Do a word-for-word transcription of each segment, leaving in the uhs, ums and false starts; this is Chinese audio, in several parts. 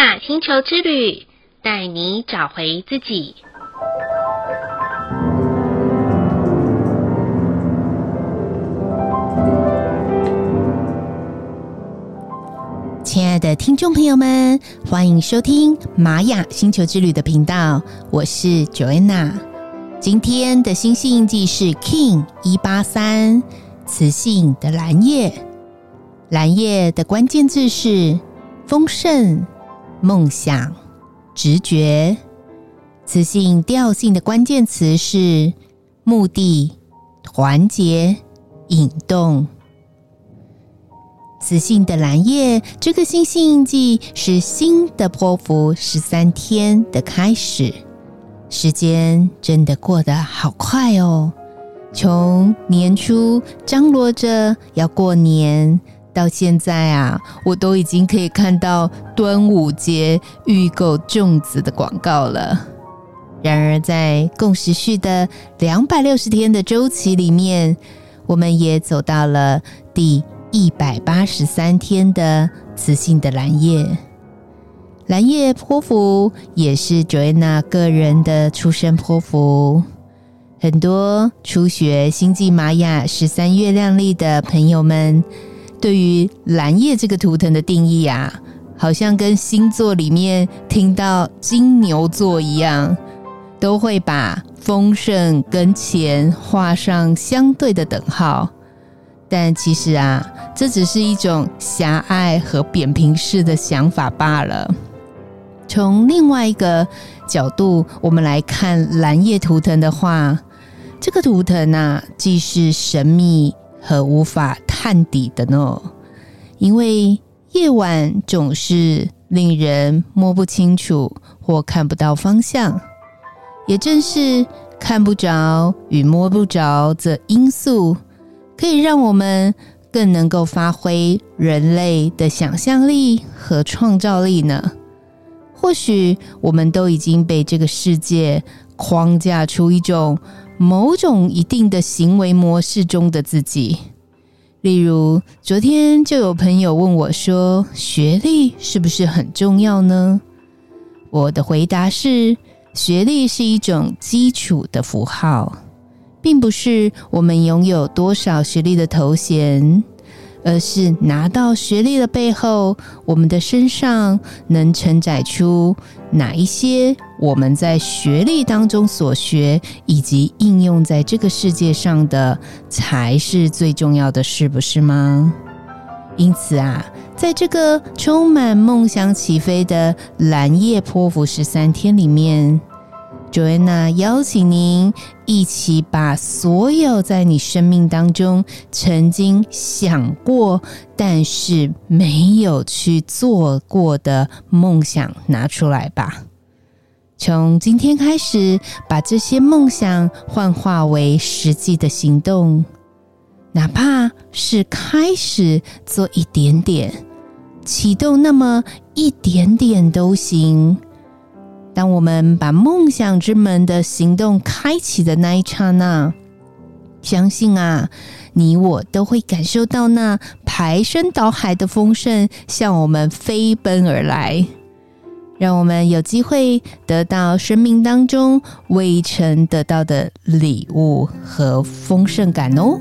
雅星球之旅，带你找回自己。 亲爱的听众朋友们，欢迎收听玛雅星球之旅的频道，我是 Joanna。 今天的星系印记是 King 一八三，磁性的蓝夜。蓝夜的关键字是丰盛、梦想、直觉。磁性调性的关键词是目的、团结、引动。磁性的蓝夜，这个星系印记是新的波符十三天的开始。时间真的过得好快哦，从年初张罗着要过年到现在啊，我都已经可以看到端午节预购粽子的广告了。然而在共时序的两百六十天的周期里面，我们也走到了第一百八十三天的磁性的蓝夜。蓝夜波符也是 Joanna 个人的出生波符。很多初学星际玛雅十三月亮历的朋友们，对于蓝夜这个图腾的定义啊，好像跟星座里面听到金牛座一样，都会把丰盛跟钱画上相对的等号。但其实啊，这只是一种狭隘和扁平式的想法罢了。从另外一个角度，我们来看蓝夜图腾的话，这个图腾啊，既是神秘和无法探底的呢。因为夜晚总是令人摸不清楚或看不到方向，也正是看不着与摸不着这因素，可以让我们更能够发挥人类的想象力和创造力呢。或许我们都已经被这个世界框架出一种某种一定的行为模式中的自己。例如昨天就有朋友问我说，学历是不是很重要呢？我的回答是，学历是一种基础的符号，并不是我们拥有多少学历的头衔，而是拿到学历的背后，我们的身上能承载出哪一些我们在学历当中所学以及应用在这个世界上的才是最重要的事，不是吗？因此啊，在这个充满梦想起飞的蓝夜波符十三天里面，Joanna 邀请您一起把所有在你生命当中曾经想过但是没有去做过的梦想拿出来吧。从今天开始，把这些梦想幻化为实际的行动，哪怕是开始做一点点，启动那么一点点都行。当我们把梦想之门的行动开启的那一刹那，相信啊，你我都会感受到那排山倒海的丰盛向我们飞奔而来，让我们有机会得到生命当中未曾得到的礼物和丰盛感哦。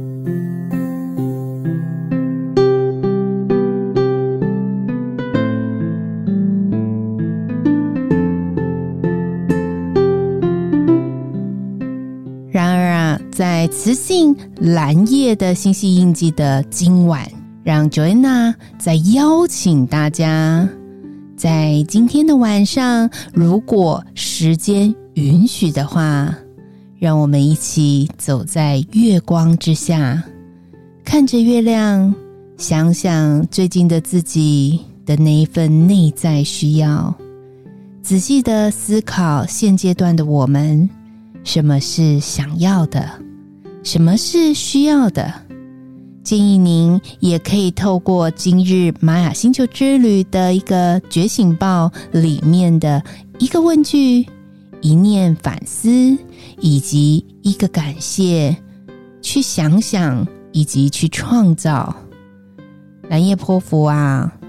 然而啊，在磁性蓝夜的星系印记的今晚，让 Joanna 再邀请大家，在今天的晚上，如果时间允许的话，让我们一起走在月光之下，看着月亮，想想最近的自己的那一份内在需要，仔细的思考现阶段的我们，什么是想要的，什么是需要的。建议您也可以透过今日玛雅星球之旅的一个觉醒报里面的一个问句、一念反思以及一个感谢，去想想以及去创造。蓝夜波符啊，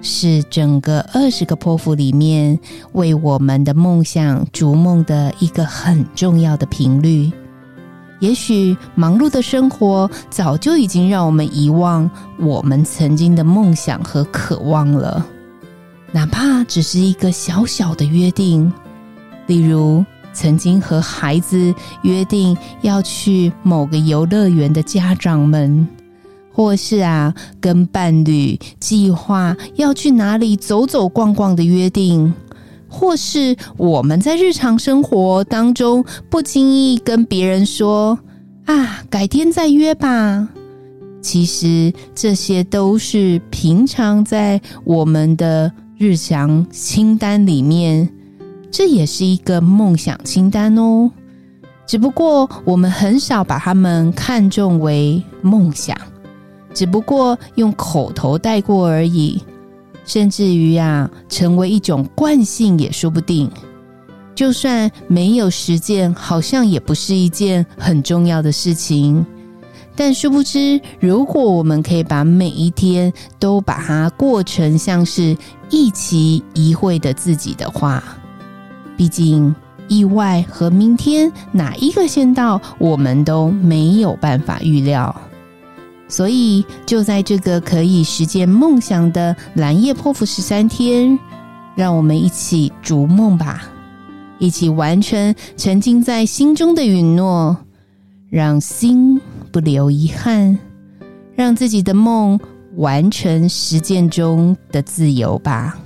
是整个二十个波符里面为我们的梦想逐梦的一个很重要的频率。也许忙碌的生活早就已经让我们遗忘我们曾经的梦想和渴望了，哪怕只是一个小小的约定，例如曾经和孩子约定要去某个游乐园的家长们，或是啊跟伴侣计划要去哪里走走逛逛的约定，或是我们在日常生活当中不经意跟别人说啊改天再约吧，其实这些都是平常在我们的日常清单里面，这也是一个梦想清单哦，只不过我们很少把它们看重为梦想，只不过用口头带过而已，甚至于啊成为一种惯性也说不定。就算没有实践，好像也不是一件很重要的事情。但殊不知，如果我们可以把每一天都把它过成像是一期一会的自己的话，毕竟意外和明天哪一个先到，我们都没有办法预料。所以就在这个可以实践梦想的蓝夜波符十三天，让我们一起逐梦吧，一起完成沉浸在心中的允诺，让心不留遗憾，让自己的梦完成实践中的自由吧。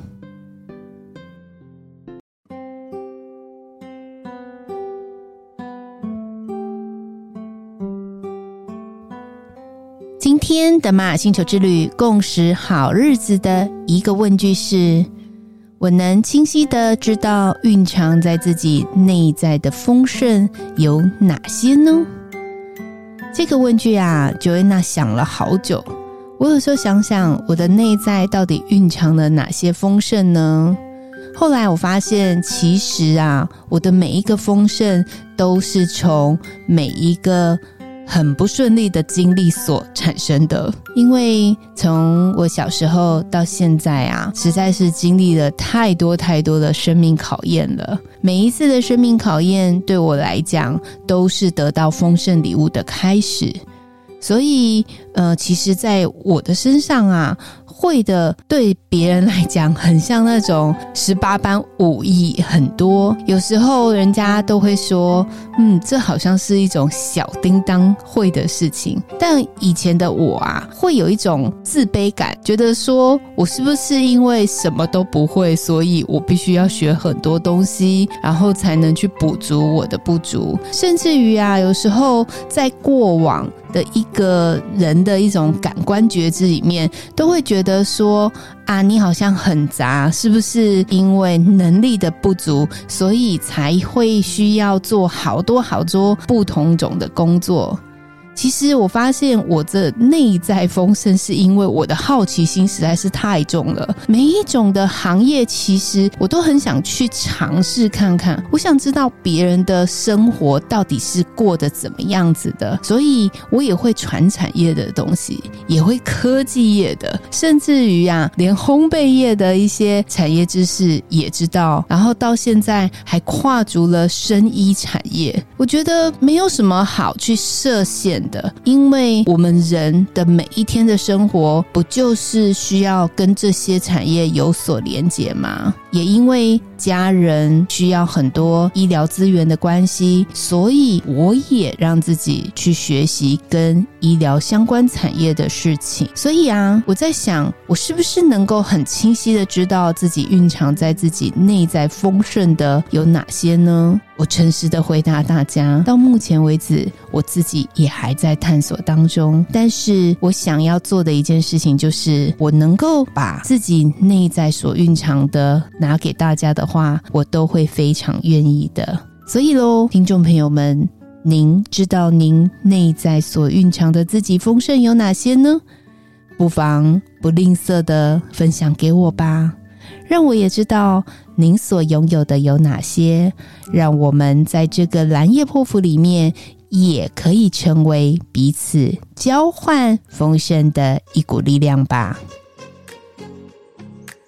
今天的玛雅星球之旅共识好日子的一个问句是：我能清晰地知道蕴藏在自己内在的丰盛有哪些呢？这个问句啊 Joanna 想了好久，我有时候想想我的内在到底蕴藏了哪些丰盛呢？后来我发现其实啊我的每一个丰盛都是从每一个很不顺利的经历所产生的。因为从我小时候到现在啊，实在是经历了太多太多的生命考验了，每一次的生命考验对我来讲都是得到丰盛礼物的开始。所以呃，其实在我的身上啊，会的对别人来讲很像那种十八般武艺很多，有时候人家都会说嗯，这好像是一种小叮当会的事情。但以前的我啊，会有一种自卑感，觉得说我是不是因为什么都不会，所以我必须要学很多东西，然后才能去补足我的不足。甚至于啊，有时候在过往的一个人的一种感官觉知里面，都会觉得说啊，你好像很杂，是不是因为能力的不足，所以才会需要做好多好多不同种的工作？其实我发现我的内在丰盛是因为我的好奇心实在是太重了，每一种的行业其实我都很想去尝试看看，我想知道别人的生活到底是过得怎么样子的，所以我也会传产业的东西，也会科技业的，甚至于啊连烘焙业的一些产业知识也知道，然后到现在还跨足了生医产业。我觉得没有什么好去设限的，因为我们人的每一天的生活不就是需要跟这些产业有所连结吗？也因为家人需要很多医疗资源的关系，所以我也让自己去学习跟医疗相关产业的事情。所以啊，我在想我是不是能够很清晰的知道自己蕴藏在自己内在丰盛的有哪些呢？我诚实的回答大家，到目前为止我自己也还在探索当中，但是我想要做的一件事情就是我能够把自己内在所蕴藏的拿给大家的话，我都会非常愿意的。所以咯，听众朋友们，您知道您内在所蕴藏的自己丰盛有哪些呢？不妨不吝啬的分享给我吧，让我也知道您所拥有的有哪些，让我们在这个蓝夜波符里面也可以成为彼此交换丰盛的一股力量吧。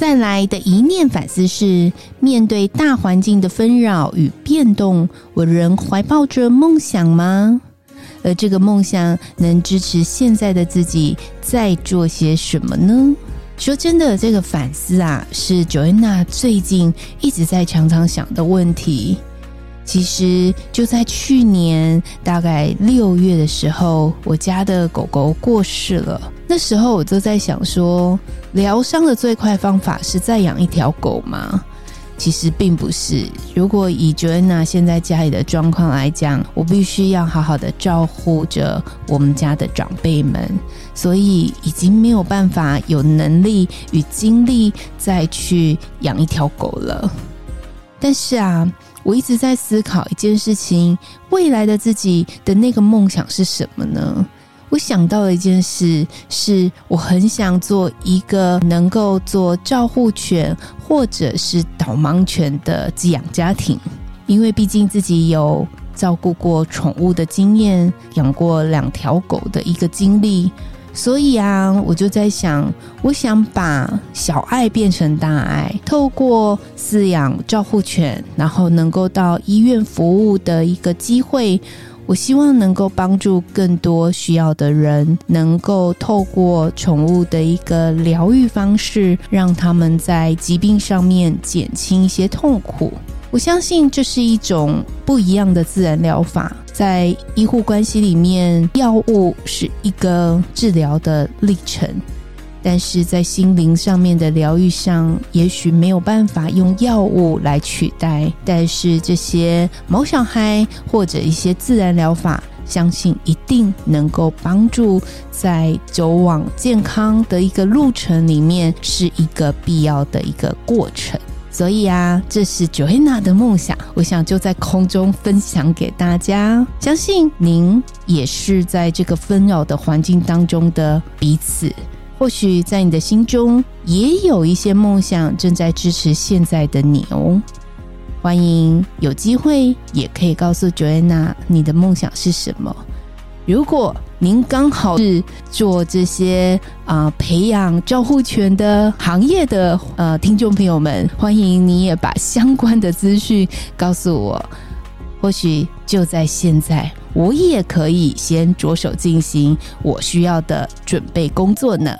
再来的一念反思是，面对大环境的纷扰与变动，我仍怀抱着梦想吗？而这个梦想能支持现在的自己再做些什么呢？说真的，这个反思啊，是 Joanna 最近一直在常常想的问题。其实就在去年大概六月的时候，我家的狗狗过世了。那时候我就在想说，疗伤的最快方法是再养一条狗吗？其实并不是。如果以 Joanna 现在家里的状况来讲，我必须要好好的照顾着我们家的长辈们，所以已经没有办法有能力与精力再去养一条狗了。但是啊，我一直在思考一件事情，未来的自己的那个梦想是什么呢？我想到了一件事，是我很想做一个能够做照护犬或者是导盲犬的寄养家庭，因为毕竟自己有照顾过宠物的经验，养过两条狗的一个经历，所以啊，我就在想，我想把小爱变成大爱，透过饲养照护犬，然后能够到医院服务的一个机会，我希望能够帮助更多需要的人，能够透过宠物的一个疗愈方式，让他们在疾病上面减轻一些痛苦。我相信这是一种不一样的自然疗法。在医护关系里面，药物是一个治疗的历程，但是在心灵上面的疗愈上，也许没有办法用药物来取代，但是这些毛小孩或者一些自然疗法，相信一定能够帮助在走往健康的一个路程里面，是一个必要的一个过程。所以啊，这是 Joanna 的梦想，我想就在空中分享给大家。相信您也是在这个纷扰的环境当中的彼此，或许在你的心中也有一些梦想正在支持现在的你哦。欢迎有机会也可以告诉 Joanna 你的梦想是什么。如果您刚好是做这些啊、呃、培养照护犬的行业的呃听众朋友们，欢迎你也把相关的资讯告诉我，或许就在现在，我也可以先着手进行我需要的准备工作呢。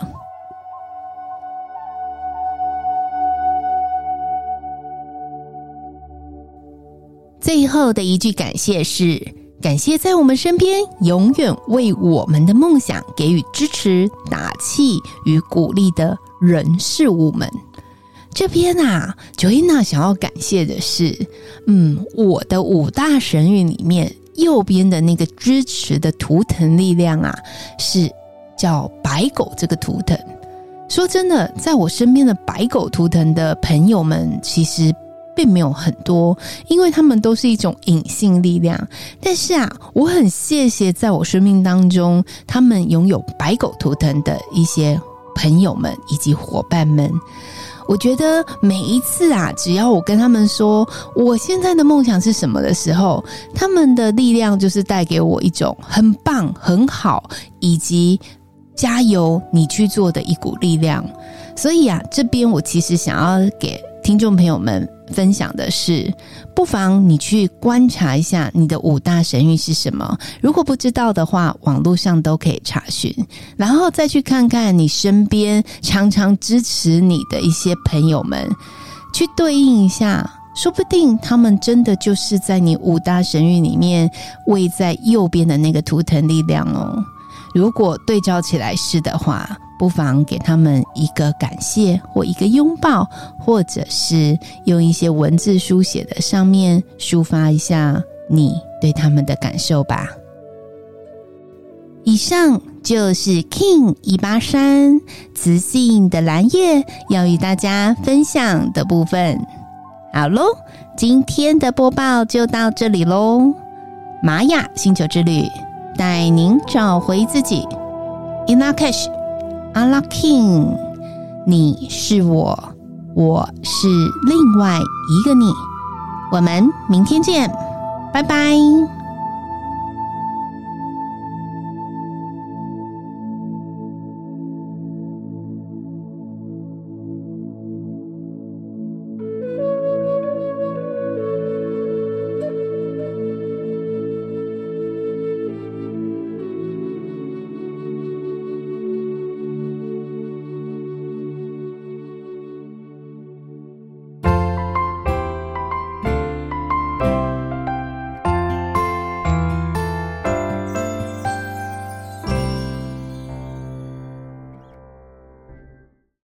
最后的一句感谢是，感谢在我们身边永远为我们的梦想给予支持、打气与鼓励的人事物们。这边啊 Joanna 想要感谢的是嗯，我的五大神谕里面右边的那个支持的图腾力量啊，是叫白狗这个图腾。说真的，在我身边的白狗图腾的朋友们其实并没有很多，因为他们都是一种隐性力量。但是啊，我很谢谢在我生命当中他们拥有白狗图腾的一些朋友们以及伙伴们。我觉得每一次啊，只要我跟他们说我现在的梦想是什么的时候，他们的力量就是带给我一种很棒、很好以及加油你去做的一股力量。所以啊，这边我其实想要给听众朋友们分享的是，不妨你去观察一下你的五大神谕是什么，如果不知道的话，网络上都可以查询，然后再去看看你身边常常支持你的一些朋友们，去对应一下，说不定他们真的就是在你五大神谕里面位在右边的那个图腾力量哦。如果对照起来是的话，不妨给他们一个感谢或一个拥抱，或者是用一些文字书写的上面抒发一下你对他们的感受吧。以上就是 King 一八三磁性的蓝夜要与大家分享的部分。好咯，今天的播报就到这里咯。玛雅星球之旅带您找回自己。 In Lak'ech Allah King， 你是我，我是另外一个你。我们明天见，拜拜。